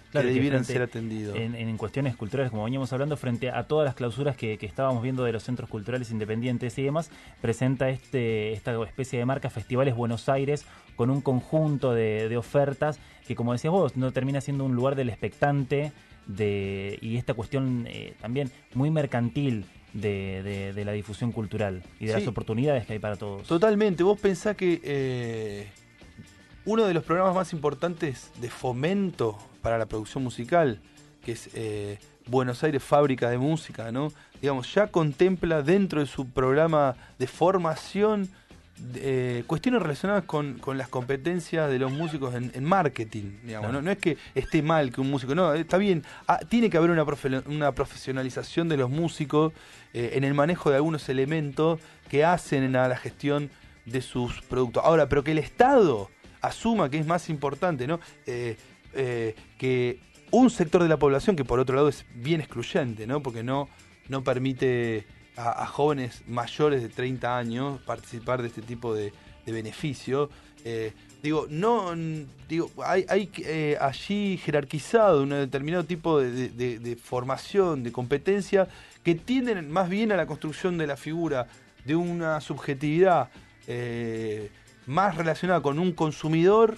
Claro, que que debieran frente- ser atendidos. En, en cuestiones culturales, como veníamos hablando, frente a todas las clausuras que, que estábamos viendo de los centros culturales independientes y demás, presenta este esta especie de marca Festivales Buenos Aires con un conjunto de, de ofertas que, como decías vos, no termina siendo un lugar del expectante de y esta cuestión eh, también muy mercantil de, de, de la difusión cultural y de Sí. las oportunidades que hay para todos. Totalmente. Vos pensás que eh, uno de los programas más importantes de fomento para la producción musical, que es eh, Buenos Aires Fábrica de Música, ¿no? Digamos, ya contempla dentro de su programa de formación eh, cuestiones relacionadas con, con las competencias de los músicos en, en marketing, digamos, Claro. ¿no? No es que esté mal que un músico, no, está bien, ah, tiene que haber una, profe- una profesionalización de los músicos eh, en el manejo de algunos elementos que hacen a la gestión de sus productos. Ahora, pero que el Estado asuma que es más importante, ¿no? Eh, eh, que un sector de la población que por otro lado es bien excluyente, ¿no? Porque no, no permite a, a jóvenes mayores de treinta años participar de este tipo de, de beneficio. Eh, digo, no, n- digo, hay, hay eh, allí jerarquizado un determinado tipo de, de- de- de formación, de competencia, que tienden más bien a la construcción de la figura de una subjetividad eh, más relacionada con un consumidor,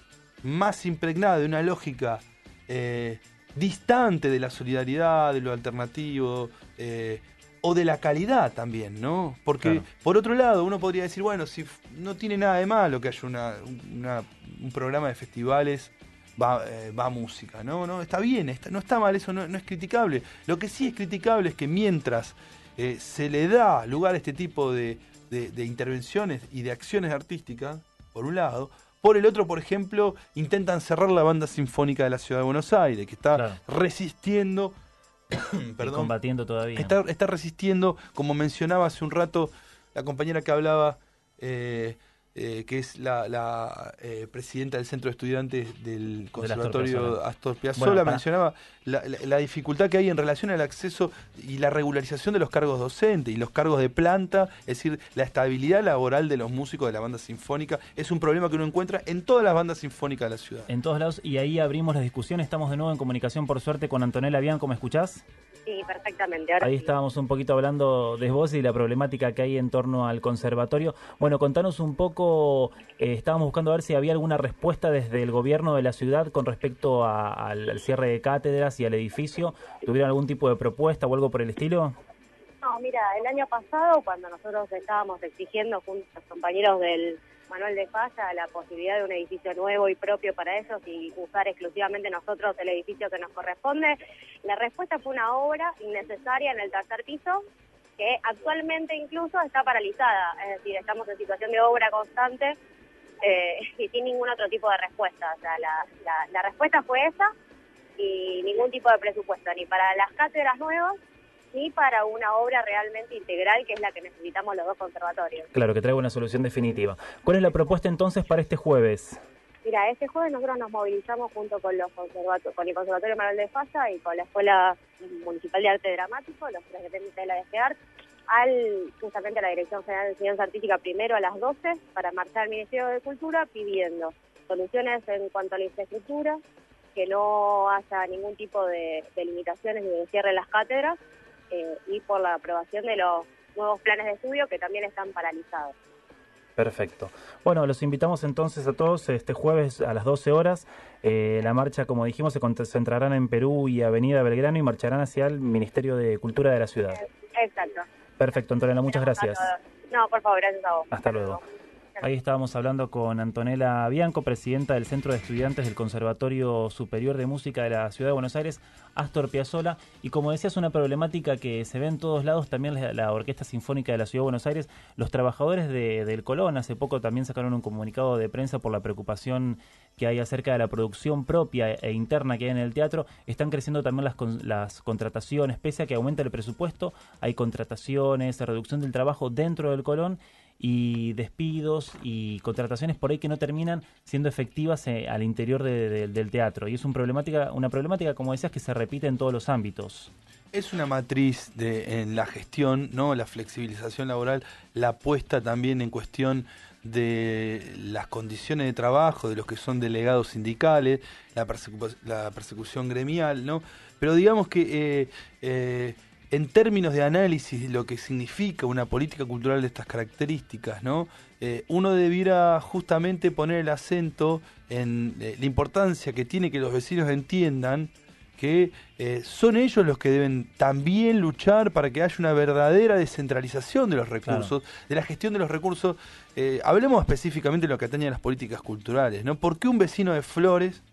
más impregnada de una lógica eh, distante de la solidaridad, de lo alternativo, eh, o de la calidad también, ¿no? Porque, Claro. por otro lado, uno podría decir, bueno, si f- no tiene nada de malo que haya una, una- un programa de festivales, va, eh, va música, ¿no? No, está bien, está- no está mal, eso no, no es criticable. Lo que sí es criticable es que mientras eh, se le da lugar a este tipo de, de- de intervenciones y de acciones artísticas, por un lado, por el otro, por ejemplo, intentan cerrar la banda sinfónica de la Ciudad de Buenos Aires, que está Claro. resistiendo, Y perdón, combatiendo todavía. está, está resistiendo, como mencionaba hace un rato la compañera que hablaba, eh, eh, que es la, la, eh, presidenta del Centro de Estudiantes del Conservatorio Piazzolla. Astor Piazzolla, Bueno, para- mencionaba la, la- la dificultad que hay en relación al acceso y la regularización de los cargos docentes y los cargos de planta, es decir, la estabilidad laboral de los músicos de la banda sinfónica es un problema que uno encuentra en todas las bandas sinfónicas de la ciudad. En todos lados, y ahí abrimos la discusión. Estamos de nuevo en comunicación, por suerte, con Antonella Bianco. ¿Me escuchás? Sí, perfectamente. Ahora Ahí sí. estábamos un poquito hablando de vos y la problemática que hay en torno al conservatorio. Bueno, contanos un poco, eh, estábamos buscando a ver si había alguna respuesta desde el gobierno de la ciudad con respecto a- al, al cierre de cátedras y al edificio. ¿Tuvieron algún tipo de propuesta o algo por el estilo? No, mira, el año pasado, cuando nosotros estábamos exigiendo junto a los compañeros del Manuel de Falla la posibilidad de un edificio nuevo y propio para ellos y usar exclusivamente nosotros el edificio que nos corresponde, la respuesta fue una obra innecesaria en el tercer piso que actualmente incluso está paralizada, es decir, estamos en situación de obra constante eh, y sin ningún otro tipo de respuesta. O sea, la, la, la respuesta fue esa y ningún tipo de presupuesto, ni para las cátedras nuevas, ni para una obra realmente integral, que es la que necesitamos los dos conservatorios. Claro, que traiga una solución definitiva. ¿Cuál es la propuesta entonces para este jueves? Mira, este jueves nosotros nos movilizamos junto con los conservato- con el Conservatorio Manuel de Falla y con la Escuela Municipal de Arte Dramático, los tres dependientes de la D G A R, al, justamente a la Dirección General de Enseñanza Artística primero a las doce para marchar al Ministerio de Cultura pidiendo soluciones en cuanto a la infraestructura, que no haya ningún tipo de, de limitaciones ni de cierre en las cátedras, eh, y por la aprobación de los nuevos planes de estudio que también están paralizados. Perfecto. Bueno, los invitamos entonces a todos este jueves a las doce horas. Eh, la marcha, como dijimos, se concentrarán en Perú y Avenida Belgrano y marcharán hacia el Ministerio de Cultura de la ciudad. Exacto. Perfecto, Antonella, muchas gracias. No, por favor, gracias a vos. Hasta luego. Ahí estábamos hablando con Antonella Bianco, presidenta del Centro de Estudiantes del Conservatorio Superior de Música de la Ciudad de Buenos Aires, Astor Piazzolla. Y como decías, una problemática que se ve en todos lados, también la, la Orquesta Sinfónica de la Ciudad de Buenos Aires. Los trabajadores de, del Colón hace poco también sacaron un comunicado de prensa por la preocupación que hay acerca de la producción propia e interna que hay en el teatro. Están creciendo también las, con, las contrataciones, pese a que aumenta el presupuesto, hay contrataciones, reducción del trabajo dentro del Colón y despidos y contrataciones por ahí que no terminan siendo efectivas eh, al interior de, de, del teatro. Y es un problemática, una problemática, como decías, que se repite en todos los ámbitos. Es una matriz de, en la gestión, ¿no? La flexibilización laboral, la puesta también en cuestión de las condiciones de trabajo de los que son delegados sindicales, la, persecu- la persecución gremial, ¿no? Pero digamos que eh, eh, en términos de análisis de lo que significa una política cultural de estas características, ¿no? Eh, uno debiera justamente poner el acento en eh, la importancia que tiene que los vecinos entiendan que eh, son ellos los que deben también luchar para que haya una verdadera descentralización de los recursos, claro. de la gestión de los recursos. Eh, hablemos específicamente de lo que atañe a las políticas culturales, ¿no? ¿Por qué un vecino de Flores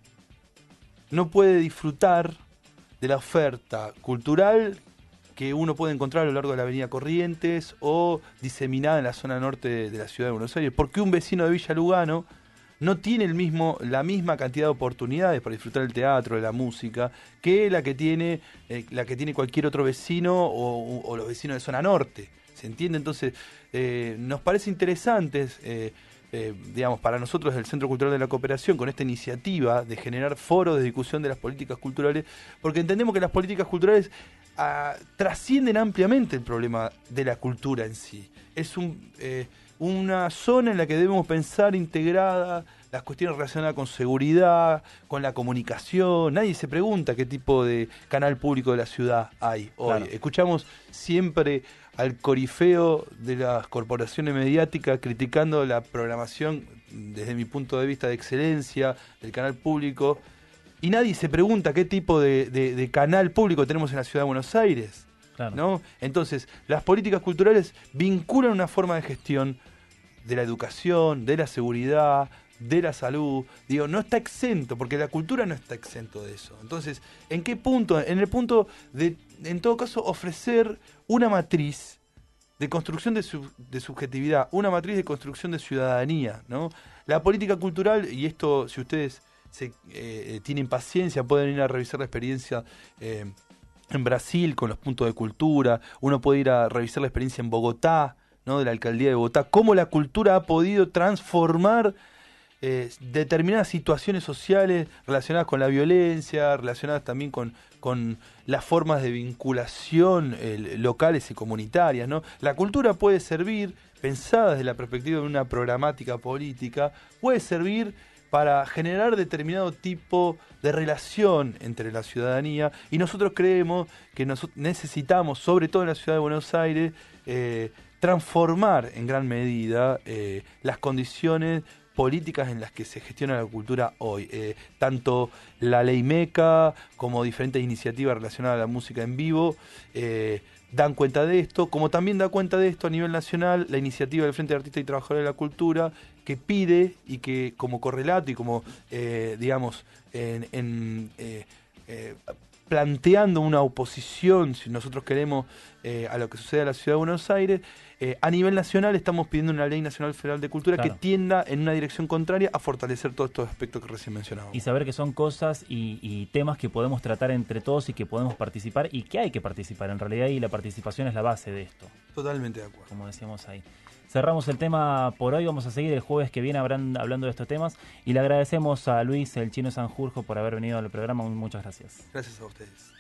no puede disfrutar de la oferta cultural que uno puede encontrar a lo largo de la avenida Corrientes o diseminada en la zona norte de, de la ciudad de Buenos Aires? ¿Por qué un vecino de Villa Lugano no tiene el mismo, la misma cantidad de oportunidades para disfrutar del teatro, de la música, que la que tiene, eh, la que tiene cualquier otro vecino o, o los vecinos de zona norte? ¿Se entiende? Entonces, eh, nos parece interesante, eh, eh, digamos, para nosotros del Centro Cultural de la Cooperación, con esta iniciativa de generar foros de discusión de las políticas culturales, porque entendemos que las políticas culturales ah, trascienden ampliamente el problema de la cultura en sí. Es un... Eh, una zona en la que debemos pensar integrada las cuestiones relacionadas con seguridad, con la comunicación. Nadie se pregunta qué tipo de canal público de la ciudad hay hoy. Claro. Escuchamos siempre al corifeo de las corporaciones mediáticas criticando la programación, desde mi punto de vista, de excelencia del canal público, y nadie se pregunta qué tipo de, de, de canal público tenemos en la ciudad de Buenos Aires. Claro. ¿No? Entonces, las políticas culturales vinculan una forma de gestión de la educación, de la seguridad, de la salud. Digo, no está exento, porque la cultura no está exento de eso. Entonces, ¿en qué punto? En el punto de, en todo caso, ofrecer una matriz de construcción de, sub, de subjetividad, una matriz de construcción de ciudadanía, ¿no? La política cultural, y esto, si ustedes se, eh, tienen paciencia, pueden ir a revisar la experiencia eh, en Brasil con los puntos de cultura. Uno puede ir a revisar la experiencia en Bogotá, ¿no? De la alcaldía de Bogotá, cómo la cultura ha podido transformar eh, determinadas situaciones sociales relacionadas con la violencia, relacionadas también con, con las formas de vinculación eh, locales y comunitarias, ¿no? La cultura puede servir, pensada desde la perspectiva de una programática política, puede servir para generar determinado tipo de relación entre la ciudadanía, y nosotros creemos que nos necesitamos, sobre todo en la ciudad de Buenos Aires, eh, transformar en gran medida eh, las condiciones políticas en las que se gestiona la cultura hoy. Eh, tanto la ley MECA como diferentes iniciativas relacionadas a la música en vivo eh, dan cuenta de esto, como también da cuenta de esto a nivel nacional la iniciativa del Frente de Artistas y Trabajadores de la Cultura, que pide y que como correlato y como, eh, digamos, en, en, eh, eh, planteando una oposición, si nosotros queremos, eh, a lo que sucede en la Ciudad de Buenos Aires, eh, a nivel nacional estamos pidiendo una Ley Nacional Federal de Cultura, claro, que tienda en una dirección contraria a fortalecer todos estos aspectos que recién mencionábamos. Y saber que son cosas y, y temas que podemos tratar entre todos y que podemos participar y que hay que participar en realidad, y la participación es la base de esto. Totalmente de acuerdo. Como decíamos ahí. Cerramos el tema por hoy, vamos a seguir el jueves que viene hablando de estos temas, y le agradecemos a Luis el Chino Sanjurjo por haber venido al programa. Muchas gracias. Gracias a ustedes.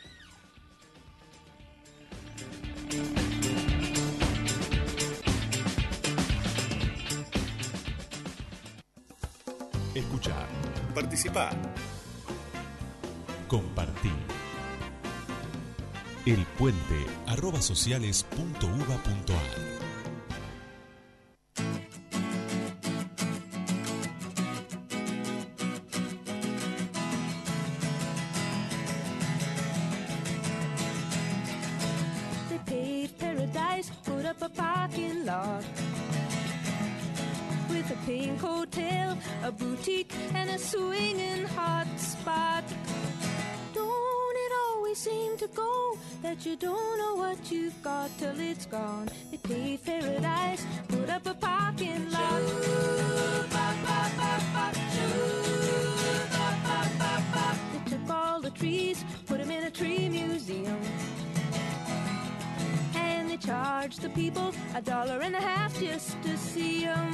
Escuchar, participar, compartir. El Puente, arroba sociales punto uva punto ar. With a pink hotel, a boutique, and a swinging hot spot. Don't it always seem to go that you don't know what you've got till it's gone? They paved paradise, put up a parking lot. They took all the trees, put them in a tree museum. And they charged the people a dollar and a half just to see them.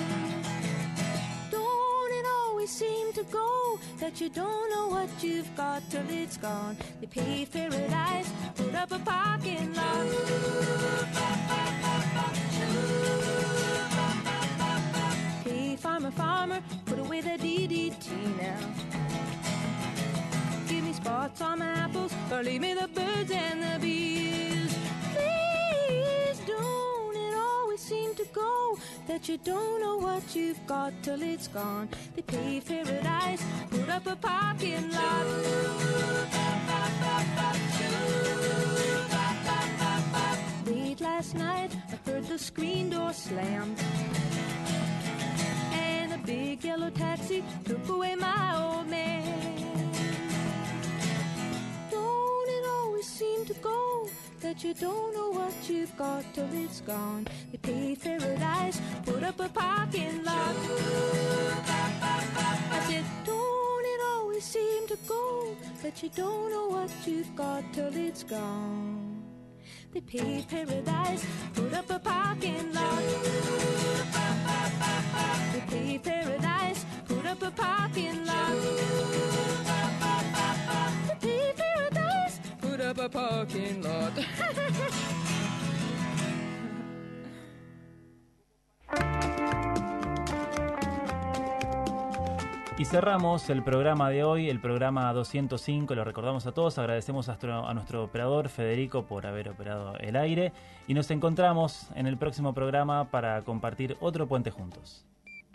Don't it always seem to go that you don't know what you've got till it's gone? They paved paradise, put up a parking lot. farmer, farmer, put away the D D T now. Give me spots on my apples, or leave me the birds and the bees. Please don't it always seem to go that you don't know what you've got till it's gone. They paved paradise, put up a parking lot. Late last night, I heard the screen door slam, and a big yellow taxi took away my old man. Don't it always seem to go that you don't know what you've got till it's gone? They paved paradise, put up a parking lot. I said, don't it always seem to go that you don't know what you've got till it's gone? They paved paradise, put up a parking lot. They paved paradise, put up a parking lot. They paved paradise, put up a parking lot. Y cerramos el programa de hoy, el programa doscientos cinco, lo recordamos a todos, agradecemos a nuestro, a nuestro operador Federico por haber operado el aire y nos encontramos en el próximo programa para compartir otro puente juntos.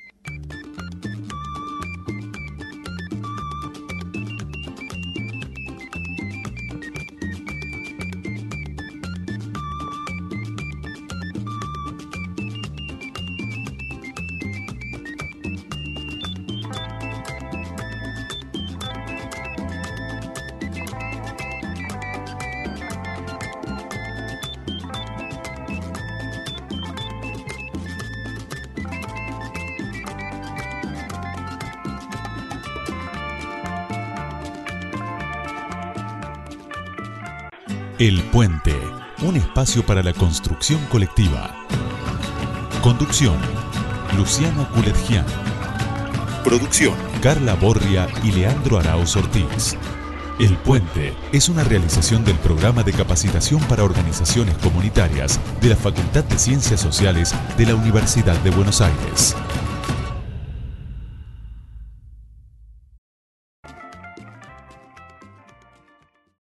El Puente, un espacio para la construcción colectiva. Conducción, Luciana Culetgian. Producción, Carla Borria y Leandro Arauz Ortiz. El Puente es una realización del programa de capacitación para organizaciones comunitarias de la Facultad de Ciencias Sociales de la Universidad de Buenos Aires.